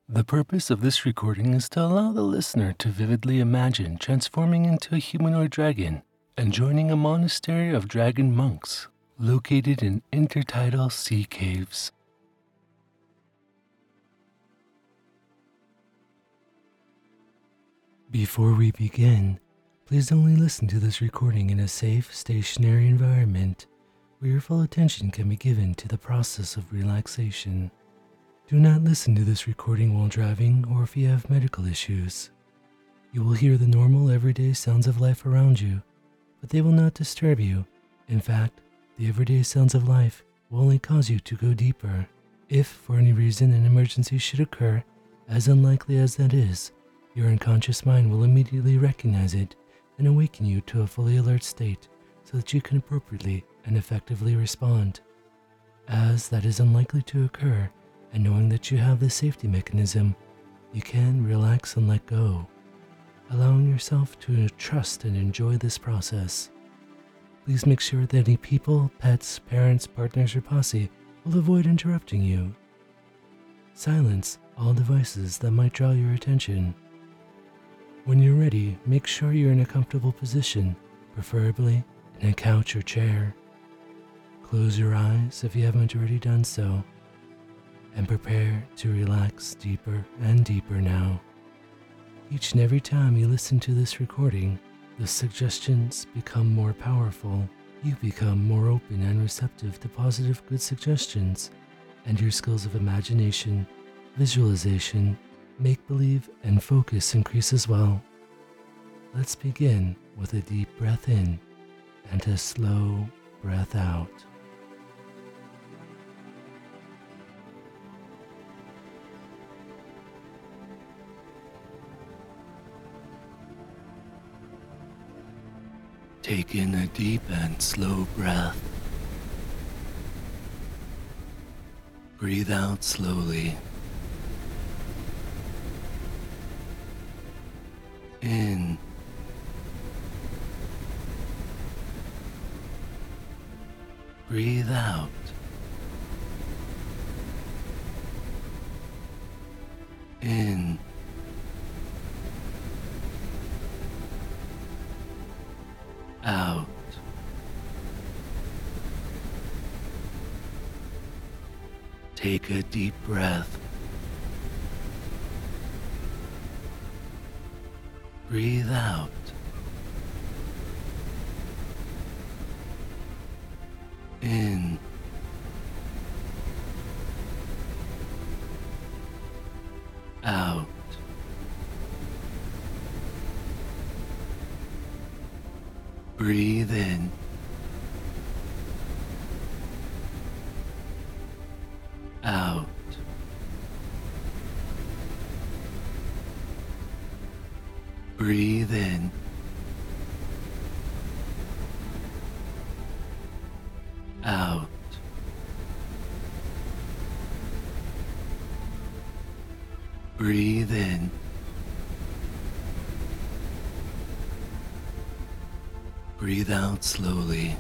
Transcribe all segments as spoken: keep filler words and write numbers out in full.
The purpose of this recording is to allow the listener to vividly imagine transforming into a humanoid dragon and joining a monastery of dragon monks located in intertidal sea caves. Before we begin, please only listen to this recording in a safe, stationary environment where your full attention can be given to the process of relaxation. Do not listen to this recording while driving or if you have medical issues. You will hear the normal everyday sounds of life around you, but they will not disturb you. In fact, the everyday sounds of life will only cause you to go deeper. If, for any reason, an emergency should occur, as unlikely as that is, your unconscious mind will immediately recognize it and awaken you to a fully alert state so that you can appropriately and effectively respond. As that is unlikely to occur, and knowing that you have this safety mechanism, you can relax and let go, allowing yourself to trust and enjoy this process. Please make sure that any people, pets, parents, partners, or posse will avoid interrupting you. Silence all devices that might draw your attention. When you're ready, make sure you're in a comfortable position, preferably in a couch or chair. Close your eyes if you haven't already done so, and prepare to relax deeper and deeper now. Each and every time you listen to this recording, the suggestions become more powerful. You become more open and receptive to positive, good suggestions, and your skills of imagination, visualization, make-believe, and focus increase as well. Let's begin with a deep breath in and a slow breath out. Take in a deep and slow breath. Breathe out slowly. In. Breathe out. In. Out. Take a deep breath. Breathe out. In. Out. Breathe in. Out. Breathe in. Out. Breathe in. Breathe out slowly.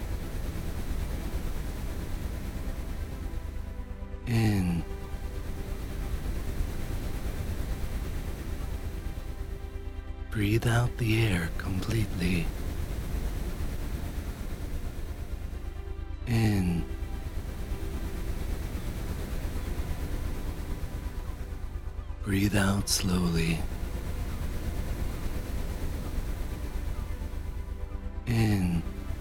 In. Breathe out the air completely. In. Breathe out slowly. In.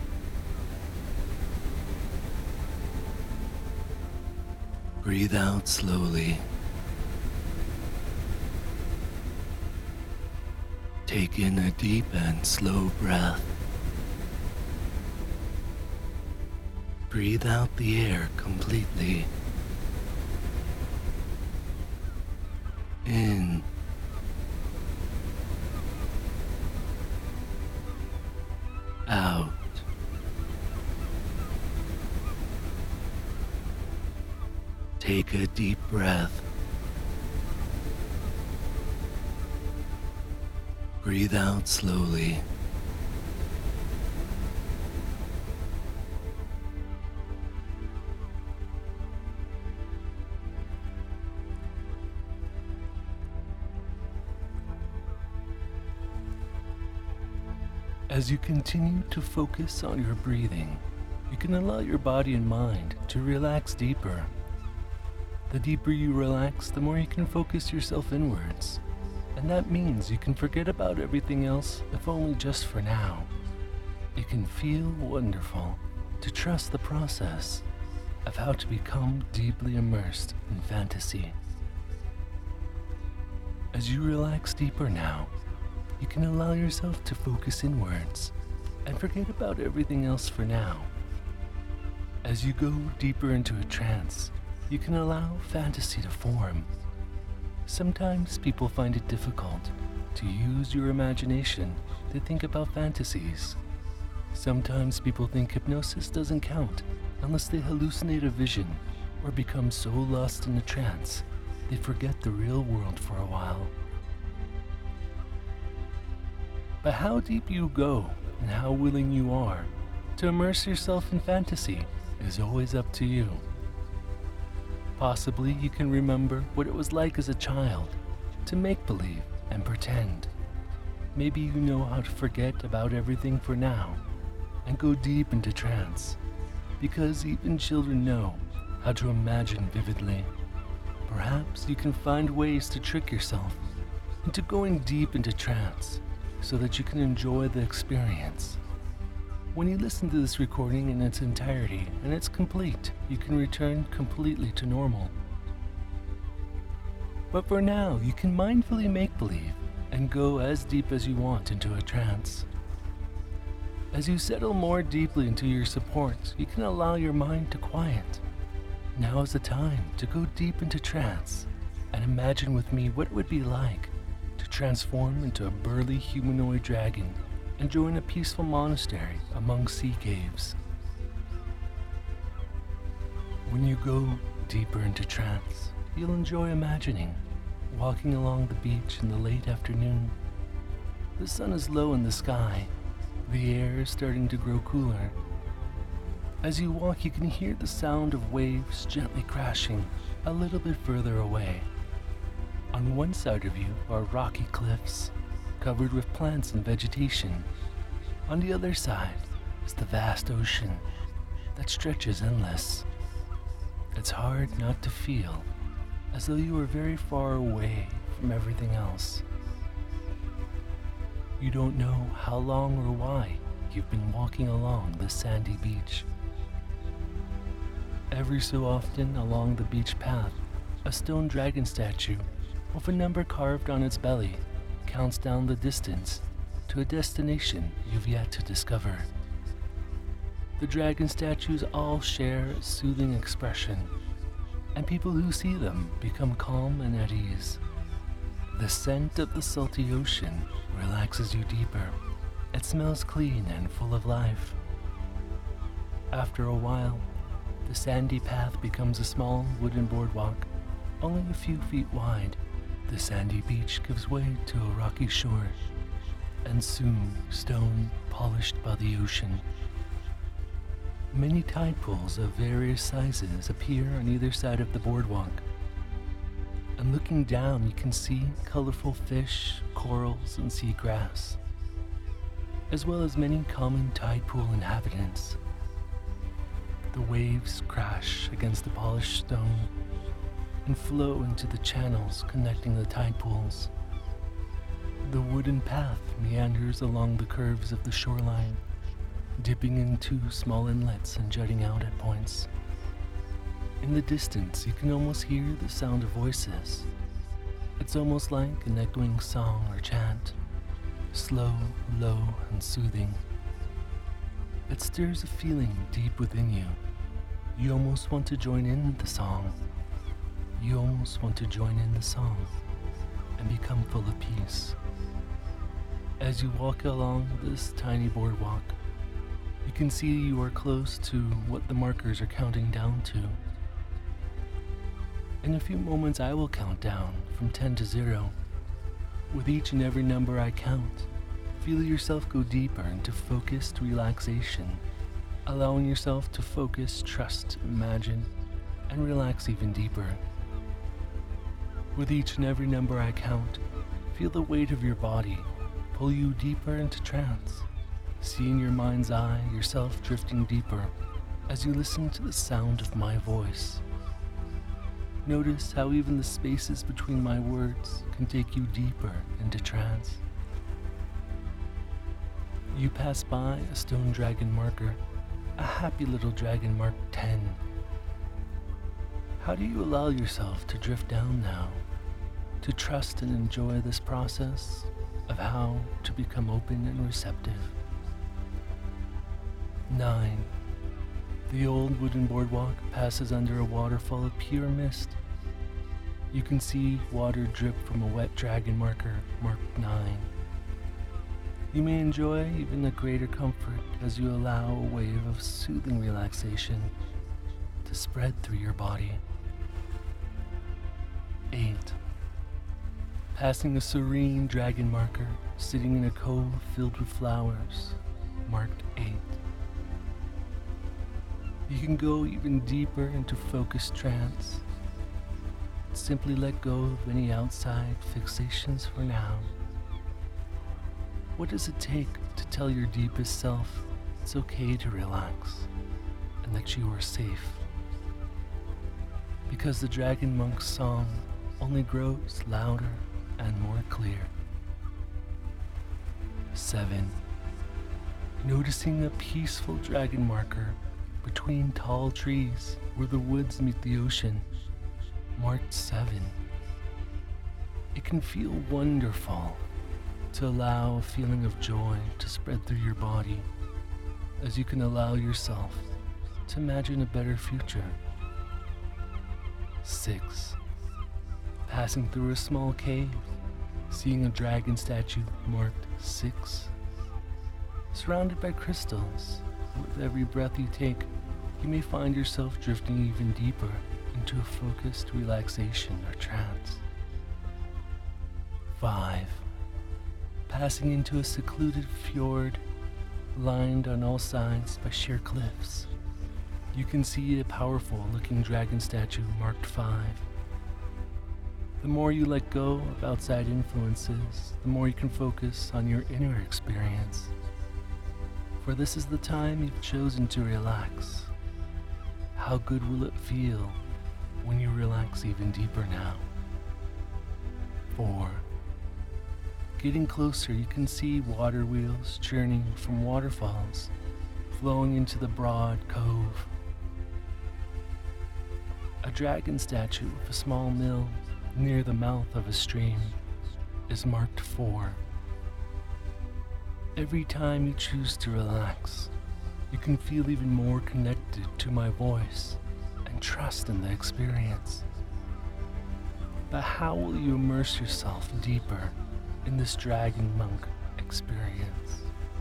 Breathe out slowly. Take in a deep and slow breath. Breathe out the air completely. In. Out. Take a deep breath. Breathe out slowly. As you continue to focus on your breathing, you can allow your body and mind to relax deeper. The deeper you relax, the more you can focus yourself inwards. And that means you can forget about everything else, if only just for now. It can feel wonderful to trust the process of how to become deeply immersed in fantasy. As you relax deeper now, you can allow yourself to focus inwards and forget about everything else for now. As you go deeper into a trance, you can allow fantasy to form. Sometimes people find it difficult to use your imagination to think about fantasies. Sometimes people think hypnosis doesn't count unless they hallucinate a vision or become so lost in a trance they forget the real world for a while. But how deep you go and how willing you are to immerse yourself in fantasy is always up to you. Possibly you can remember what it was like as a child to make believe and pretend. Maybe you know how to forget about everything for now and go deep into trance, because even children know how to imagine vividly. Perhaps you can find ways to trick yourself into going deep into trance so that you can enjoy the experience. When you listen to this recording in its entirety and it's complete, you can return completely to normal. But for now, you can mindfully make believe and go as deep as you want into a trance. As you settle more deeply into your support, you can allow your mind to quiet. Now is the time to go deep into trance and imagine with me what it would be like to transform into a burly humanoid dragon and join a peaceful monastery among sea caves. When you go deeper into trance, you'll enjoy imagining walking along the beach in the late afternoon. The sun is low in the sky. The air is starting to grow cooler. As you walk, you can hear the sound of waves gently crashing a little bit further away. On one side of you are rocky cliffs covered with plants and vegetation. On the other side is the vast ocean that stretches endless. It's hard not to feel as though you are very far away from everything else. You don't know how long or why you've been walking along the sandy beach. Every so often along the beach path, a stone dragon statue with a number carved on its belly counts down the distance to a destination you've yet to discover. The dragon statues all share a soothing expression, and people who see them become calm and at ease. The scent of the salty ocean relaxes you deeper. It smells clean and full of life. After a while, the sandy path becomes a small wooden boardwalk, only a few feet wide. The sandy beach gives way to a rocky shore, and soon stone polished by the ocean. Many tide pools of various sizes appear on either side of the boardwalk. And looking down, you can see colorful fish, corals, and seagrass, as well as many common tide pool inhabitants. The waves crash against the polished stone and flow into the channels connecting the tide pools. The wooden path meanders along the curves of the shoreline, dipping into small inlets and jutting out at points. In the distance, you can almost hear the sound of voices. It's almost like an echoing song or chant, slow, low, and soothing. It stirs a feeling deep within you. You almost want to join in the song. You almost want to join in the song and become full of peace. As you walk along this tiny boardwalk, you can see you are close to what the markers are counting down to. In a few moments, I will count down from ten to zero. With each and every number I count, feel yourself go deeper into focused relaxation, allowing yourself to focus, trust, imagine, and relax even deeper. With each and every number I count, feel the weight of your body pull you deeper into trance, See in your mind's eye yourself drifting deeper as you listen to the sound of my voice. Notice how even the spaces between my words can take you deeper into trance. You pass by a stone dragon marker, a happy little dragon marked ten. How do you allow yourself to drift down now, to trust and enjoy this process of how to become open and receptive? Nine. The old wooden boardwalk passes under a waterfall of pure mist. You can see water drip from a wet dragon marker marked nine. You may enjoy even a greater comfort as you allow a wave of soothing relaxation to spread through your body. Eight. Passing a serene dragon marker sitting in a cove filled with flowers marked eight. You can go even deeper into focused trance. Simply let go of any outside fixations for now. What does it take to tell your deepest self it's okay to relax and that you are safe? Because the Dragon Monk's song only grows louder and more clear. Seven. Noticing a peaceful dragon marker between tall trees where the woods meet the ocean, marked seven. It can feel wonderful to allow a feeling of joy to spread through your body as you can allow yourself to imagine a better future. Six. Passing through a small cave, seeing a dragon statue marked six. Surrounded by crystals, with every breath you take, you may find yourself drifting even deeper into a focused relaxation or trance. Five. Passing into a secluded fjord, lined on all sides by sheer cliffs. You can see a powerful looking dragon statue marked five. The more you let go of outside influences, the more you can focus on your inner experience. For this is the time you've chosen to relax. How good will it feel when you relax even deeper now? Four. Getting closer, you can see water wheels churning from waterfalls, flowing into the broad cove. A dragon statue with a small mill near the mouth of a stream is marked four. Every time you choose to relax, you can feel even more connected to my voice and trust in the experience. But how will you immerse yourself deeper in this dragon monk experience?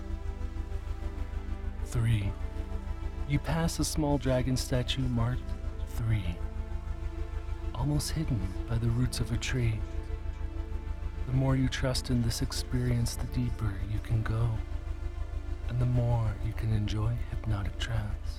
Three. You pass a small dragon statue marked three, almost hidden by the roots of a tree. The more you trust in this experience, the deeper you can go, and the more you can enjoy hypnotic trance.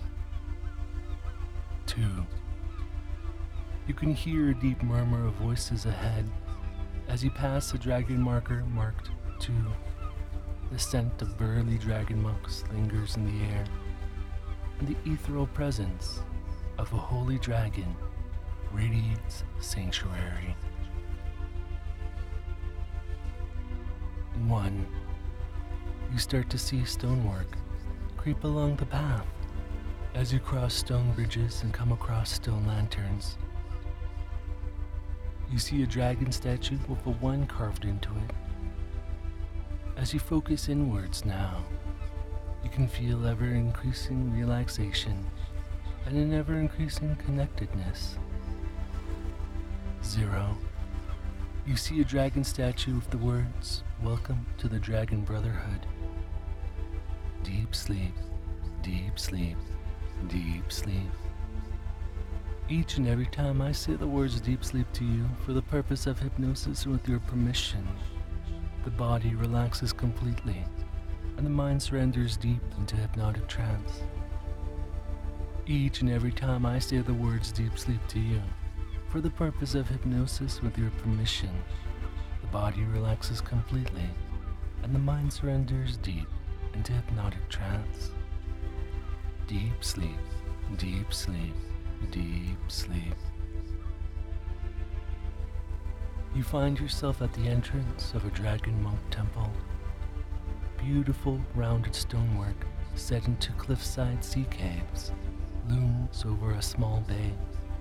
Two. You can hear a deep murmur of voices ahead as you pass a dragon marker marked two. The scent of burly dragon monks lingers in the air, and the ethereal presence of a holy dragon radiates the sanctuary. One. You start to see stonework creep along the path as you cross stone bridges and come across stone lanterns. You see a dragon statue with a one carved into it. As you focus inwards now, you can feel ever-increasing relaxation and an ever-increasing connectedness. Zero. You see a dragon statue with the words, "Welcome to the Dragon Brotherhood." Deep sleep, deep sleep, deep sleep. Each and every time I say the words deep sleep to you for the purpose of hypnosis and with your permission, the body relaxes completely and the mind surrenders deep into hypnotic trance. Each and every time I say the words deep sleep to you, for the purpose of hypnosis with your permission, the body relaxes completely and the mind surrenders deep into hypnotic trance. Deep sleep, deep sleep, deep sleep. You find yourself at the entrance of a dragon monk temple. Beautiful rounded stonework set into cliffside sea caves looms over a small bay.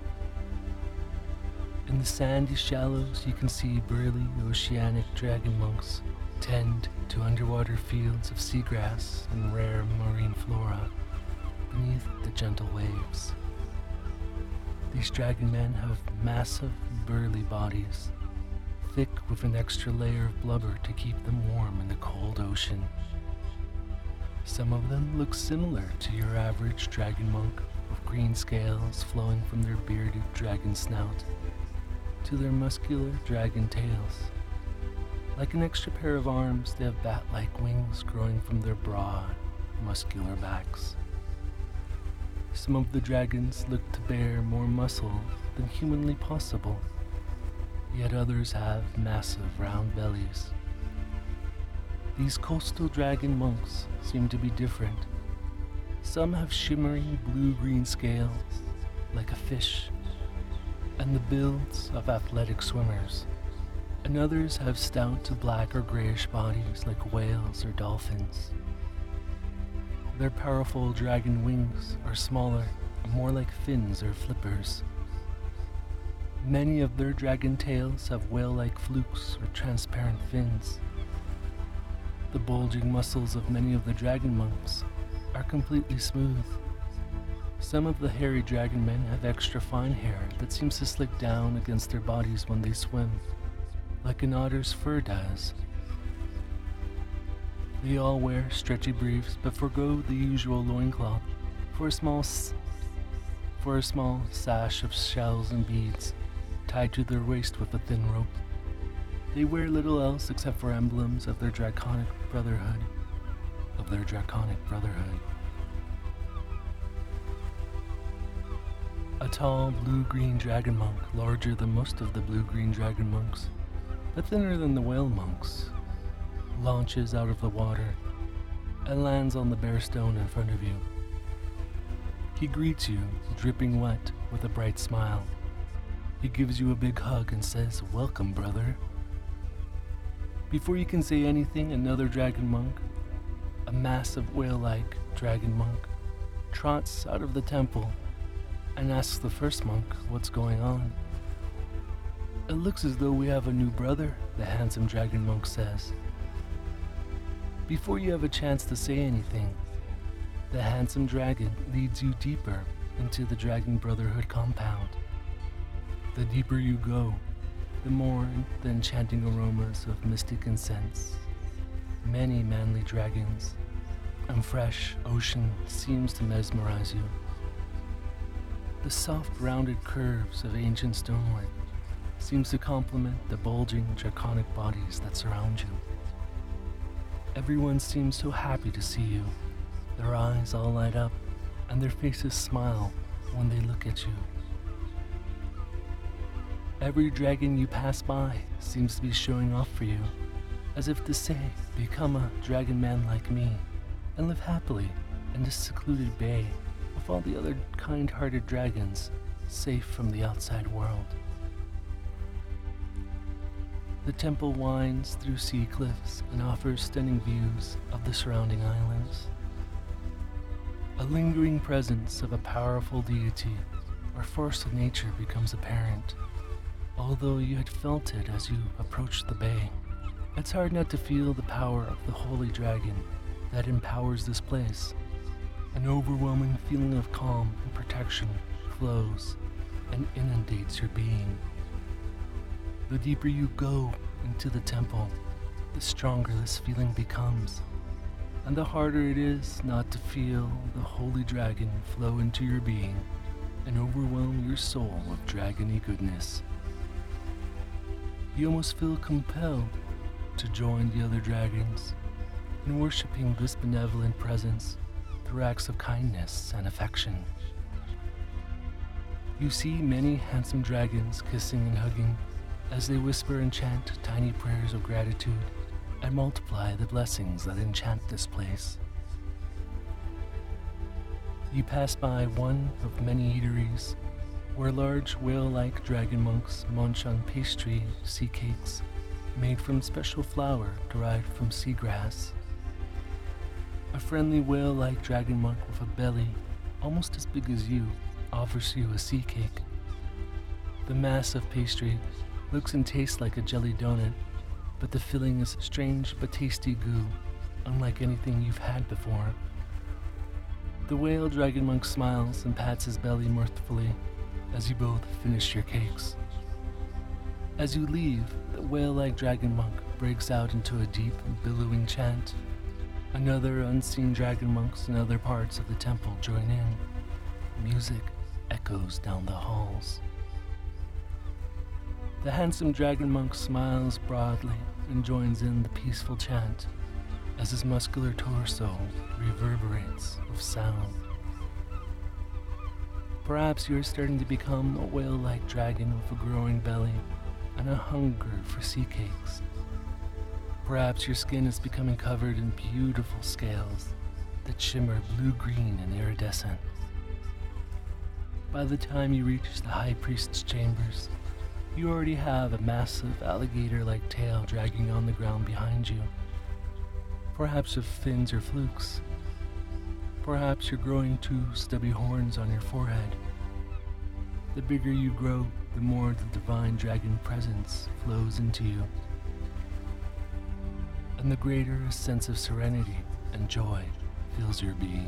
In the sandy shallows you can see burly oceanic dragon monks tend to underwater fields of seagrass and rare marine flora beneath the gentle waves. These dragon men have massive burly bodies, thick with an extra layer of blubber to keep them warm in the cold ocean. Some of them look similar to your average dragon monk, with green scales flowing from their bearded dragon snout to their muscular dragon tails. Like an extra pair of arms, they have bat-like wings growing from their broad, muscular backs. Some of the dragons look to bear more muscle than humanly possible, yet others have massive round bellies. These coastal dragon monks seem to be different. Some have shimmering blue-green scales, like a fish, and the builds of athletic swimmers, and others have stout black or grayish bodies like whales or dolphins. Their powerful dragon wings are smaller, more like fins or flippers. Many of their dragon tails have whale-like flukes or transparent fins. The bulging muscles of many of the dragon monks are completely smooth. Some of the hairy dragon men have extra fine hair that seems to slick down against their bodies when they swim, like an otter's fur does. They all wear stretchy briefs but forgo the usual loincloth for a small s- for a small sash of shells and beads tied to their waist with a thin rope. They wear little else except for emblems of their draconic brotherhood, of their draconic brotherhood. A tall blue-green dragon monk, larger than most of the blue-green dragon monks, but thinner than the whale monks, launches out of the water and lands on the bare stone in front of you. He greets you, dripping wet, with a bright smile. He gives you a big hug and says, "Welcome, brother." Before you can say anything, another dragon monk, a massive whale-like dragon monk, trots out of the temple and asks the first monk what's going on. "It looks as though we have a new brother," the handsome dragon monk says. Before you have a chance to say anything, the handsome dragon leads you deeper into the Dragon Brotherhood compound. The deeper you go, the more the enchanting aromas of mystic incense, many manly dragons, and fresh ocean seems to mesmerize you. The soft rounded curves of ancient stonework seems to complement the bulging draconic bodies that surround you. Everyone seems so happy to see you. Their eyes all light up and their faces smile when they look at you. Every dragon you pass by seems to be showing off for you, as if to say, "Become a dragon man like me and live happily in this secluded bay with all the other kind-hearted dragons, safe from the outside world." The temple winds through sea cliffs and offers stunning views of the surrounding islands. A lingering presence of a powerful deity or force of nature becomes apparent, although you had felt it as you approached the bay. It's hard not to feel the power of the holy dragon that empowers this place. An overwhelming feeling of calm and protection flows and inundates your being. The deeper you go into the temple, the stronger this feeling becomes, and the harder it is not to feel the holy dragon flow into your being and overwhelm your soul with dragony goodness. You almost feel compelled to join the other dragons in worshiping this benevolent presence through acts of kindness and affection. You see many handsome dragons kissing and hugging as they whisper and chant tiny prayers of gratitude and multiply the blessings that enchant this place. You pass by one of many eateries where large whale-like dragon monks munch on pastry sea cakes made from special flour derived from seagrass. A friendly whale-like dragon monk with a belly almost as big as you offers you a sea cake. The mass of pastry looks and tastes like a jelly donut, but the filling is strange but tasty goo, unlike anything you've had before. The whale dragon monk smiles and pats his belly mirthfully as you both finish your cakes. As you leave, the whale-like dragon monk breaks out into a deep, billowing chant. Another unseen dragon monks in other parts of the temple join in. Music echoes down the halls. The handsome dragon monk smiles broadly and joins in the peaceful chant as his muscular torso reverberates with sound. Perhaps you are starting to become a whale-like dragon with a growing belly and a hunger for sea cakes. Perhaps your skin is becoming covered in beautiful scales that shimmer blue-green and iridescent. By the time you reach the High Priest's chambers, you already have a massive alligator-like tail dragging on the ground behind you. Perhaps with fins or flukes. Perhaps you're growing two stubby horns on your forehead. The bigger you grow, the more the divine dragon presence flows into you, and the greater a sense of serenity and joy fills your being.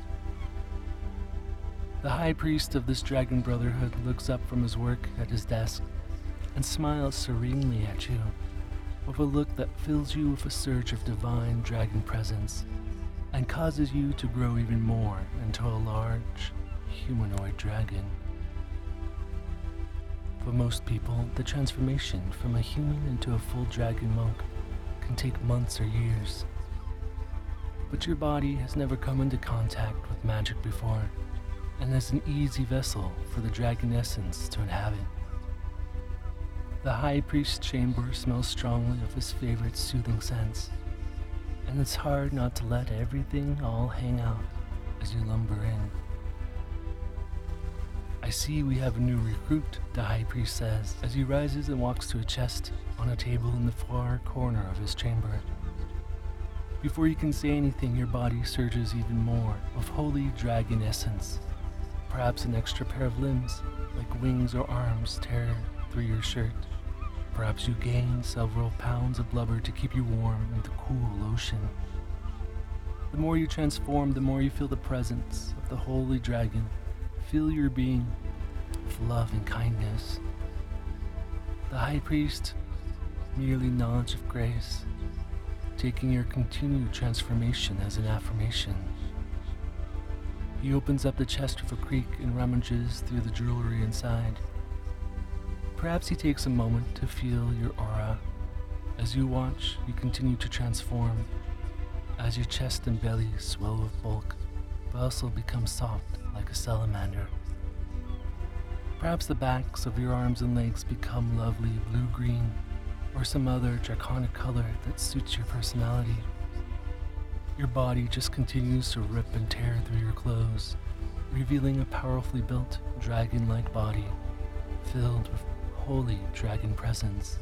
The high priest of this dragon brotherhood looks up from his work at his desk and smiles serenely at you, with a look that fills you with a surge of divine dragon presence and causes you to grow even more into a large, humanoid dragon. For most people, the transformation from a human into a full dragon monk can take months or years. But your body has never come into contact with magic before, and is an easy vessel for the dragon essence to inhabit. The high priest's chamber smells strongly of his favorite soothing scents, and it's hard not to let everything all hang out as you lumber in. I see we have a new recruit, the high priest says, as he rises and walks to a chest on a table in the far corner of his chamber. Before you can say anything, your body surges even more with holy dragon essence. Perhaps an extra pair of limbs, like wings or arms, tear through your shirt. Perhaps you gain several pounds of blubber to keep you warm in the cool ocean. The more you transform, the more you feel the presence of the holy dragon. Fill your being with love and kindness. The high priest merely nods with grace, taking your continued transformation as an affirmation. He opens up the chest with a creak and rummages through the jewelry inside. Perhaps he takes a moment to feel your aura. As you watch, you continue to transform, as your chest and belly swell with bulk, but also become soft like a salamander. Perhaps the backs of your arms and legs become lovely blue-green, or some other draconic color that suits your personality. Your body just continues to rip and tear through your clothes, revealing a powerfully built, dragon-like body, filled with holy dragon presence.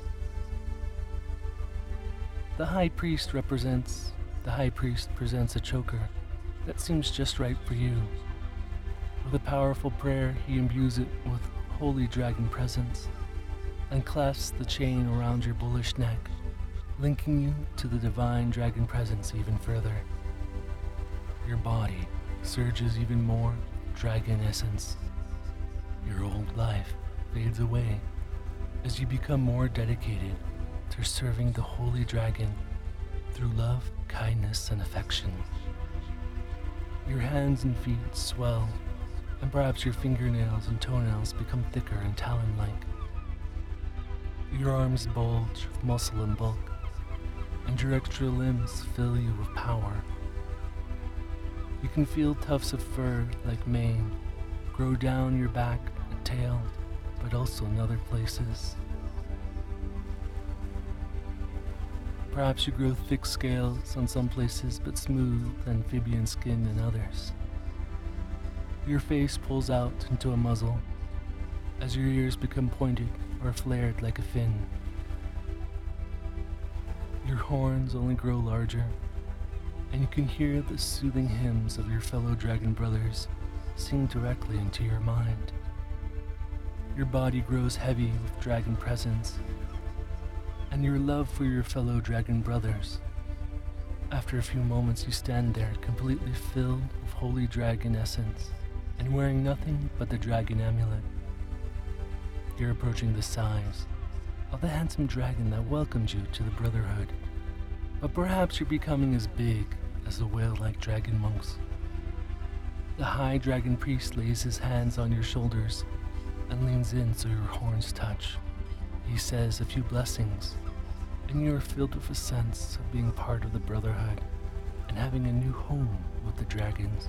The high priest represents, the high priest presents a choker that seems just right for you. With a powerful prayer, he imbues it with holy dragon presence and clasps the chain around your bullish neck, linking you to the divine dragon presence even further. Your body surges even more dragon essence. Your old life fades away as you become more dedicated to serving the holy dragon through love, kindness, and affection. Your hands and feet swell, and perhaps your fingernails and toenails become thicker and talon-like. Your arms bulge with muscle and bulk, and your extra limbs fill you with power. You can feel tufts of fur like mane grow down your back and tail, but also in other places. Perhaps you grow thick scales on some places, but smooth amphibian skin in others. Your face pulls out into a muzzle as your ears become pointed or flared like a fin. Your horns only grow larger, and you can hear the soothing hymns of your fellow dragon brothers sing directly into your mind. Your body grows heavy with dragon presence, and your love for your fellow dragon brothers. After a few moments, you stand there completely filled with holy dragon essence and wearing nothing but the dragon amulet. You're approaching the size of the handsome dragon that welcomed you to the Brotherhood, but perhaps you're becoming as big as the whale-like dragon monks. The High Dragon Priest lays his hands on your shoulders and leans in so your horns touch. He says a few blessings, and you are filled with a sense of being part of the Brotherhood and having a new home with the dragons.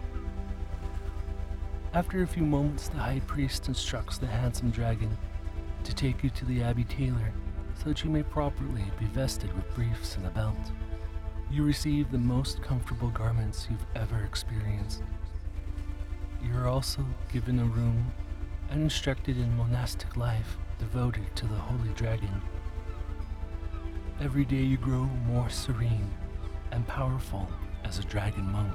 After a few moments, the High Priest instructs the handsome dragon to take you to the Abbey Tailor so that you may properly be vested with briefs and a belt. You receive the most comfortable garments you've ever experienced. You are also given a room and instructed in monastic life devoted to the Holy Dragon. Every day you grow more serene and powerful as a dragon monk.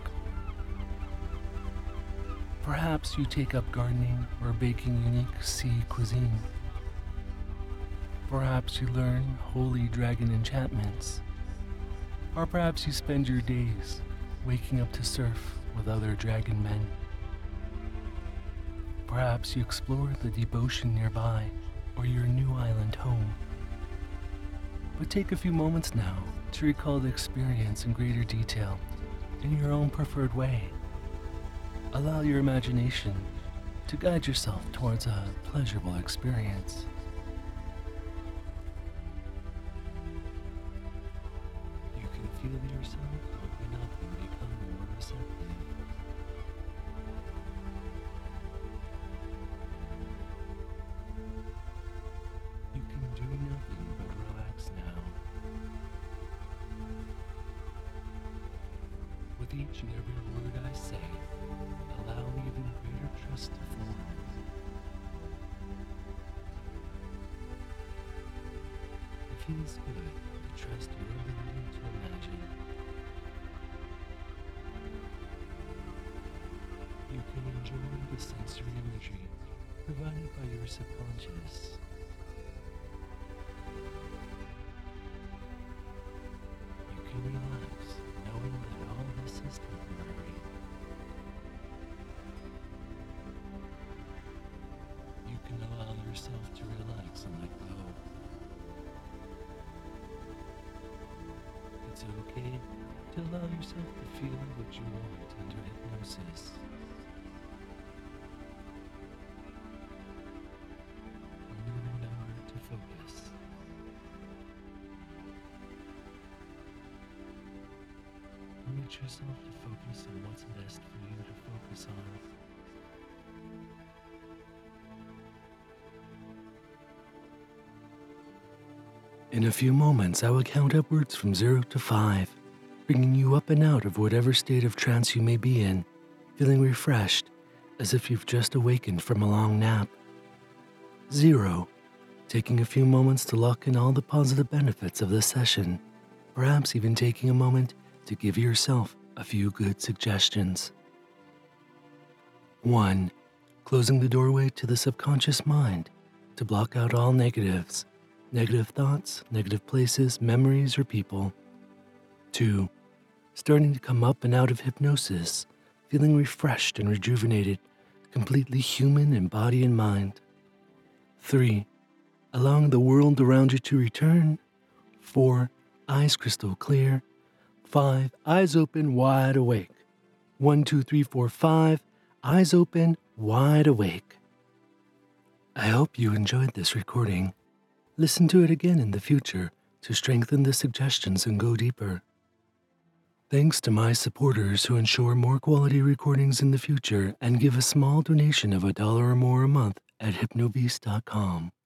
Perhaps you take up gardening or baking unique sea cuisine. Perhaps you learn holy dragon enchantments. Or perhaps you spend your days waking up to surf with other dragon men. Perhaps you explore the deep ocean nearby or your new island home. But take a few moments now to recall the experience in greater detail in your own preferred way. Allow your imagination to guide yourself towards a pleasurable experience. You can feel yourself open up and become more receptive. You can do nothing but relax now. With each and every word I say, allow even greater trust to form. It feels good to trust your ability to imagine. You can enjoy the sensory imagery provided by your subconscious. You can relax knowing that all this is temporary. You can allow yourself to relax and let go. It's okay to allow yourself to feel what you want under hypnosis. Only remember to focus. Permit yourself to focus on what's best for you to focus on. In a few moments, I will count upwards from zero to five, bringing you up and out of whatever state of trance you may be in, feeling refreshed, as if you've just awakened from a long nap. Zero, taking a few moments to lock in all the positive benefits of this session, perhaps even taking a moment to give yourself a few good suggestions. One, closing the doorway to the subconscious mind to block out all negatives. Negative thoughts, negative places, memories, or people. Two, starting to come up and out of hypnosis, feeling refreshed and rejuvenated, completely human in body and mind. Three, allowing the world around you to return. Four, eyes crystal clear. Five, eyes open, wide awake. One, two, three, four, five, eyes open, wide awake. I hope you enjoyed this recording. Listen to it again in the future to strengthen the suggestions and go deeper. Thanks to my supporters who ensure more quality recordings in the future and give a small donation of a dollar or more a month at hypnobeast dot com.